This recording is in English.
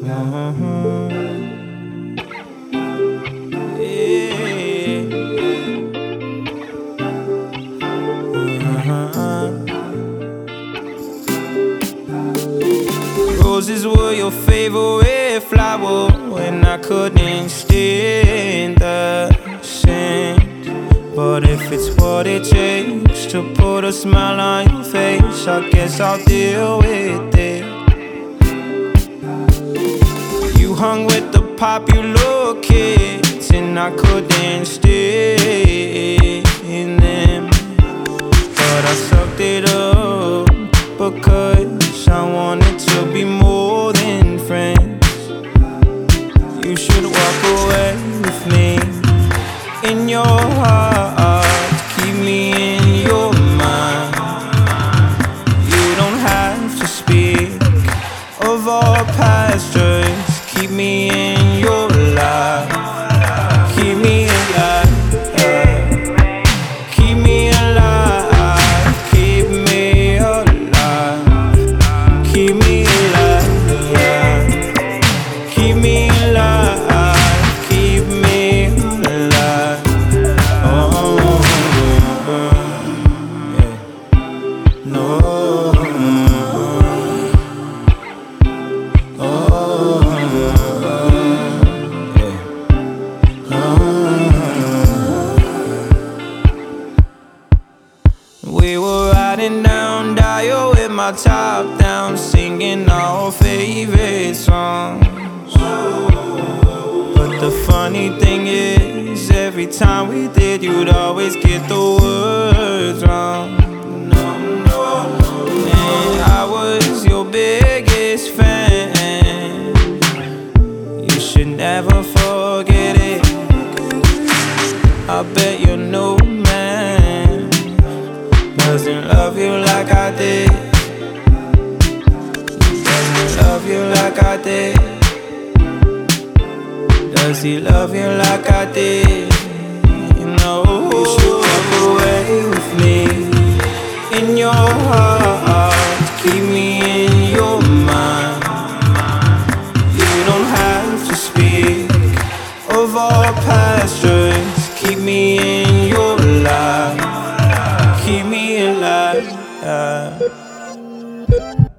Roses were your favorite flower when I couldn't stand the scent. But if it's what it takes to put a smile on your face, I guess I'll deal with it. You hung with the popular kids and I couldn't stay in them, but I sucked it up because I wanted to be more than friends. You should walk away with me in your heart, keep me in your mind. You don't have to speak of our past, just keep me in your life. Keep me alive, keep me alive, keep me alive, keep me alive, keep me alive, keep me alive. Oh, yeah. No. We were riding down Dial with my top down, singing our favorite songs. But the funny thing is, every time we did, you'd always get the words wrong. And I was your biggest fan. You should never forget it. I bet your new man doesn't love you like I did. Doesn't love you like I did. Does he love you like I did? No. You should walk away with me in your heart, keep me in your mind. You don't have to speak of our past, just keep me in your life. Keep me alive.